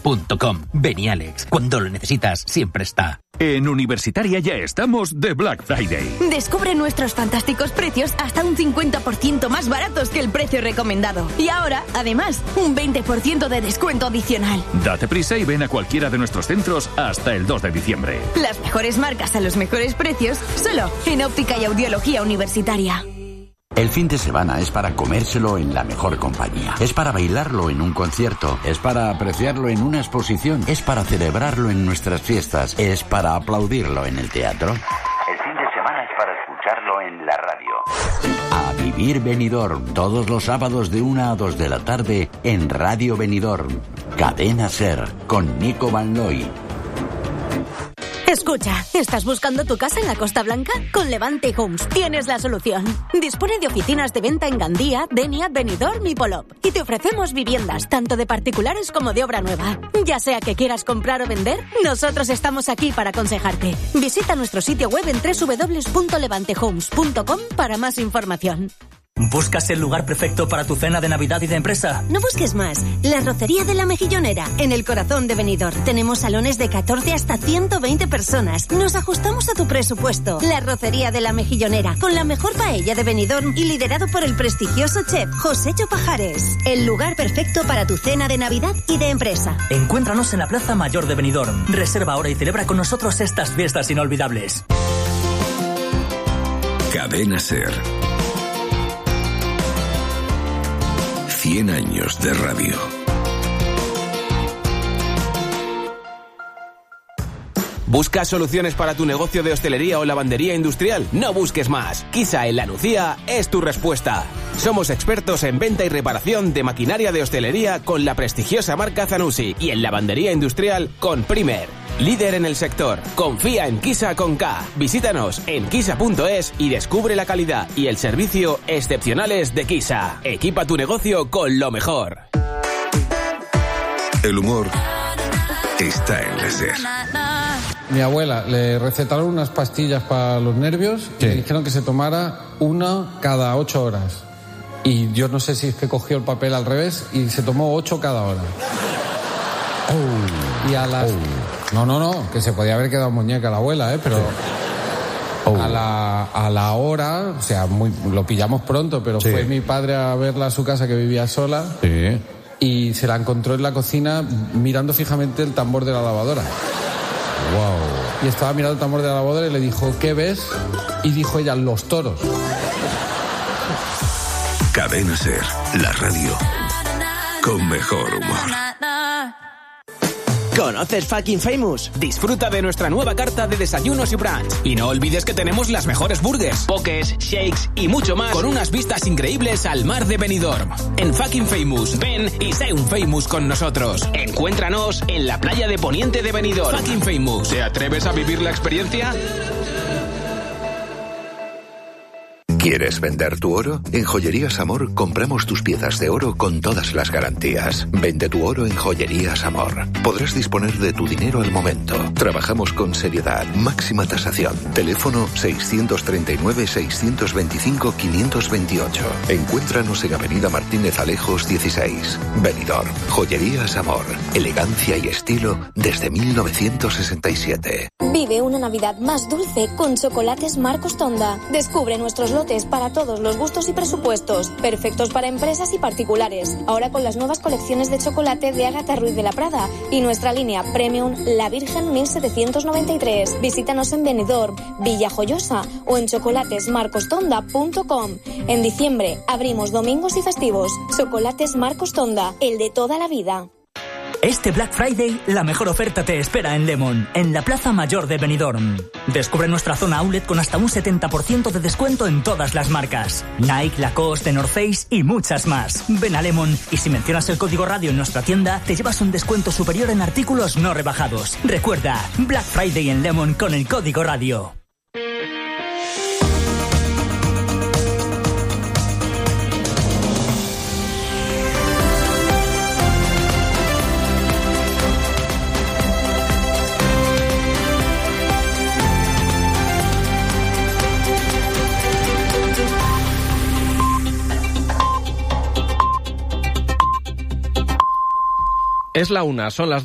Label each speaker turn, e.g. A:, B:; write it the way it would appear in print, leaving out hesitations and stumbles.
A: Benialex.com. Benialex, cuando lo necesitas, siempre está.
B: En Universitaria ya estamos de Black Friday.
C: Descubre nuestros fantásticos precios hasta un 50% más baratos que el precio recomendado. Y ahora, además, un 20% de descuento adicional.
B: Date prisa y ven a cualquiera de nuestros centros hasta el 2 de diciembre.
C: Las mejores marcas a los mejores precios, solo en Óptica y Audiología Universitaria.
D: El fin de semana es para comérselo en la mejor compañía. Es para bailarlo en un concierto. Es para apreciarlo en una exposición. Es para celebrarlo en nuestras fiestas. Es para aplaudirlo en el teatro. El fin de semana es para escucharlo en la radio. A vivir Benidorm, todos los sábados de 1 a 2 de la tarde en Radio Benidorm. Cadena SER, con Nico Van Looy.
E: Escucha, ¿estás buscando tu casa en la Costa Blanca? Con Levante Homes tienes la solución. Dispone de oficinas de venta en Gandía, Denia, Benidorm y Polop. Y te ofrecemos viviendas, tanto de particulares como de obra nueva. Ya sea que quieras comprar o vender, nosotros estamos aquí para aconsejarte. Visita nuestro sitio web en www.levantehomes.com para más información.
F: ¿Buscas el lugar perfecto para tu cena de Navidad y de empresa?
E: No busques más. La Rocería de la Mejillonera, en el corazón de Benidorm. Tenemos salones de 14 hasta 120 personas. Nos ajustamos a tu presupuesto. La Rocería de la Mejillonera, con la mejor paella de Benidorm y liderado por el prestigioso chef Josécho Pajares. El lugar perfecto para tu cena de Navidad y de empresa.
F: Encuéntranos en la Plaza Mayor de Benidorm. Reserva ahora y celebra con nosotros estas fiestas inolvidables.
G: Cadena SER. 100 años de radio.
H: ¿Buscas soluciones para tu negocio de hostelería o lavandería industrial? No busques más. Quizá en La Nucía es tu respuesta. Somos expertos en venta y reparación de maquinaria de hostelería con la prestigiosa marca Zanussi y en lavandería industrial con Primer. Líder en el sector. Confía en Kisa con K. Visítanos en kisa.es y descubre la calidad y el servicio excepcionales de Kisa. Equipa tu negocio con lo mejor.
G: El humor está en la SER.
I: Mi abuela le recetaron unas pastillas para los nervios y le dijeron que se tomara una cada 8 horas. Y yo no sé si es que cogió el papel al revés y se tomó 8 cada hora. Y a las... No, que se podía haber quedado muñeca la abuela, pero... A la hora, o sea, lo pillamos pronto, pero fue mi padre a verla a su casa, que vivía sola, y se la encontró en la cocina mirando fijamente el tambor de la lavadora. Wow. Y estaba mirando el tambor de la lavadora y le dijo, ¿qué ves? Y dijo ella, los toros.
G: Cadena SER, la radio con mejor humor.
H: ¿Conoces Fucking Famous? Disfruta de nuestra nueva carta de desayunos y brunch. Y no olvides que tenemos las mejores burgers, pokés, shakes y mucho más con unas vistas increíbles al mar de Benidorm. En Fucking Famous, ven y sé un famous con nosotros. Encuéntranos en la playa de Poniente de Benidorm. Fucking Famous. ¿Te atreves a vivir la experiencia?
G: ¿Quieres vender tu oro? En Joyerías Amor compramos tus piezas de oro con todas las garantías. Vende tu oro en Joyerías Amor. Podrás disponer de tu dinero al momento. Trabajamos con seriedad, máxima tasación. Teléfono 639-625-528. Encuéntranos en Avenida Martínez Alejos 16. Benidorm. Joyerías Amor. Elegancia y estilo desde 1967.
J: Vive una Navidad más dulce con Chocolates Marcos Tonda. Descubre nuestros lotes para todos los gustos y presupuestos, perfectos para empresas y particulares. Ahora con las nuevas colecciones de chocolate de Ágata Ruiz de la Prada y nuestra línea Premium La Virgen 1793. Visítanos en Benidorm, Villajoyosa o en chocolatesmarcostonda.com. En diciembre abrimos domingos y festivos. Chocolates Marcos Tonda, el de toda la vida.
F: Este Black Friday, la mejor oferta te espera en Lemon, en la Plaza Mayor de Benidorm. Descubre nuestra zona outlet con hasta un 70% de descuento en todas las marcas. Nike, Lacoste, The North Face y muchas más. Ven a Lemon y si mencionas el código radio en nuestra tienda, te llevas un descuento superior en artículos no rebajados. Recuerda, Black Friday en Lemon con el código radio.
K: Es la 1, son las